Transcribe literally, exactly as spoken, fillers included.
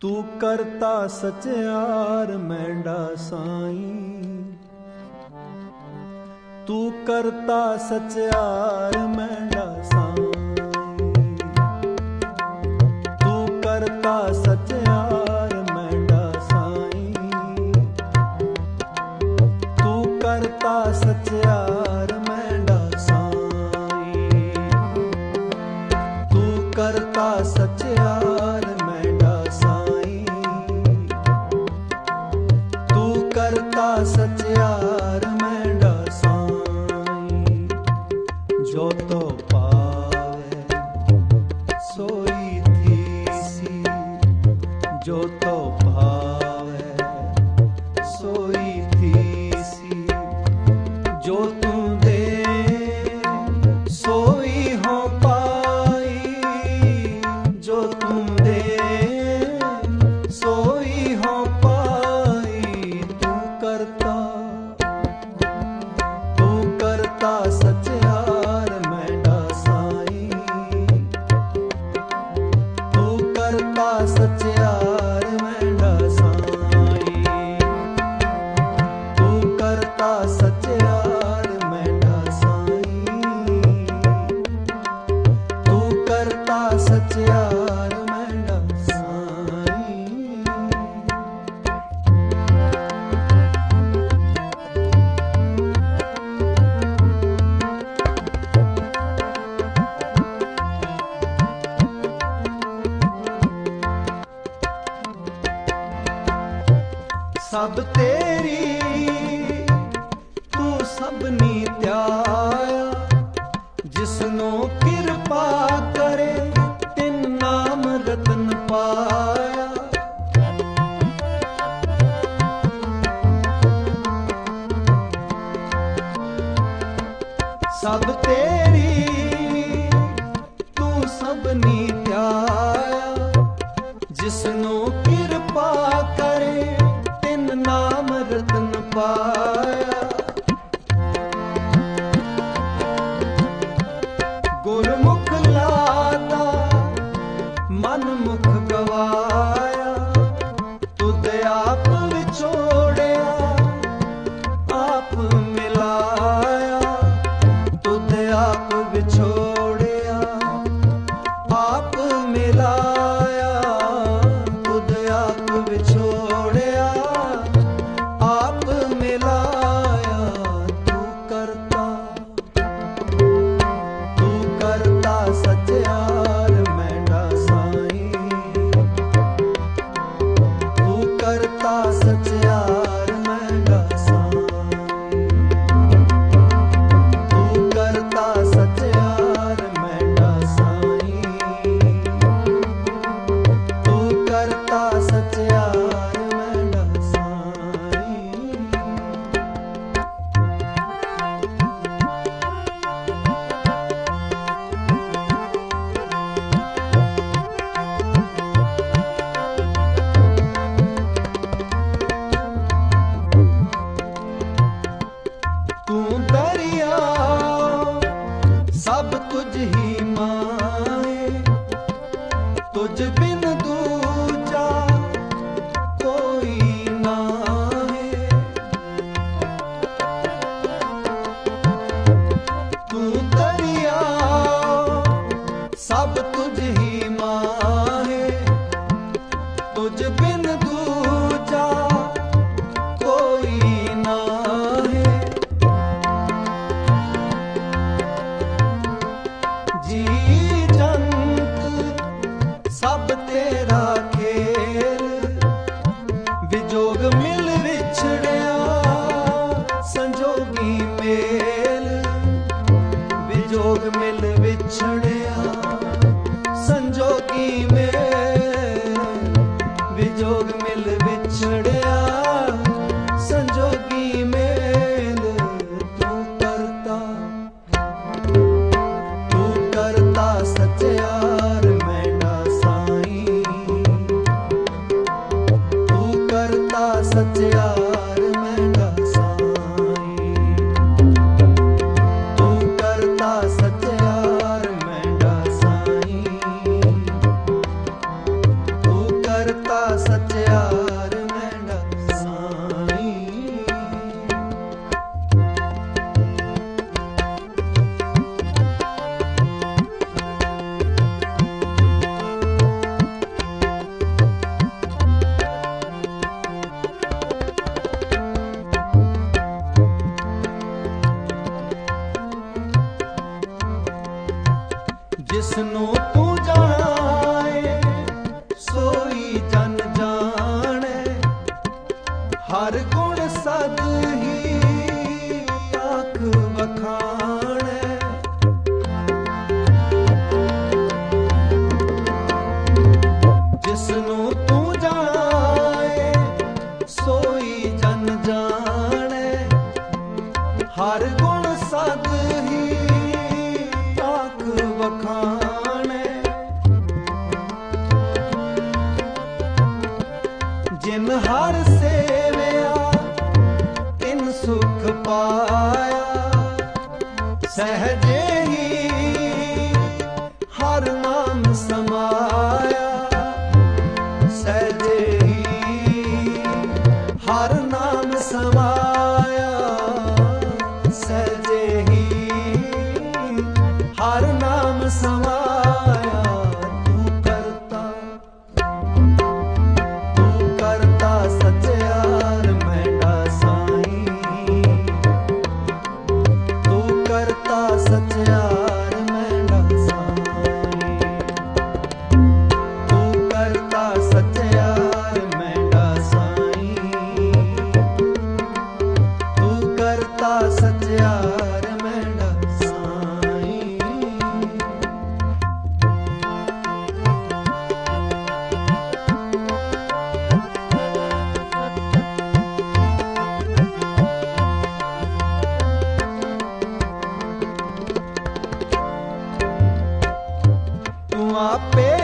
तू करता सचयार मैंडा साईं, तू करता सचयार मैंडा साईं, तू करता सचयार मैंडा साईं, तू करता सचयार मैंडा साईं, तू करता सचयार मैंडा साईं, तू करता सचयार मैंडा साईं। जो तो पावे सोई थीसी, जो तो भावे सोई थीसी, जो तू दे सोई हो पाई, जो तू दे सोई हो पाई। तू करता तू करता सचयार मैंडा साईं, तू करता सचयार मैंडा साईं, तू करता सचयार मैंडा साईं, तू करता सचयार मैंडा साईं। सब तेरी तू सबनी त्याया, जिसनो कृपा करे तिन नाम रतन पाया। सब तेरी तू सबनी त्याया, जिसनो कृपा करे तिन नाम रतन पाया। गुरमुख लाता मन मुख गवाया, तुद आप विछोड़िया आप मिलाया, तुद आप विछोड़िया आप मिलाया, तुद आप विछोड़िया आप मिलाया। तू करता तू करता सचयार मैंडा साईं, तू करता सचयार मैंडा साईं, तू करता सचयार मैंडा साईं, तू करता सचयार मैंडा साईं। तू दरिया सब तुझ ही माए, तुझ बिन दूजा कोई ना है। तू दरिया सब तुझ ही माए, तुझ बिन दूजा कोई ना है। जी जंत सब तेरा खेल, विजोग मिल विछड़िया संजोगी मेल, विजोग मिल विछड़िया संजोगी मेल। हर सेवया तिन सुख पाया। सहजे ही हर नाम समाया, सहजे ही हर नाम समाया, सहजे ही हर नाम समाया। तू करता तू करता सचयार मैंडा साईं, तू करता सचयार मैंडा साईं, तू करता सचयार मैंडा साईं, तू करता सचयार मैंडा साईं। तू आपे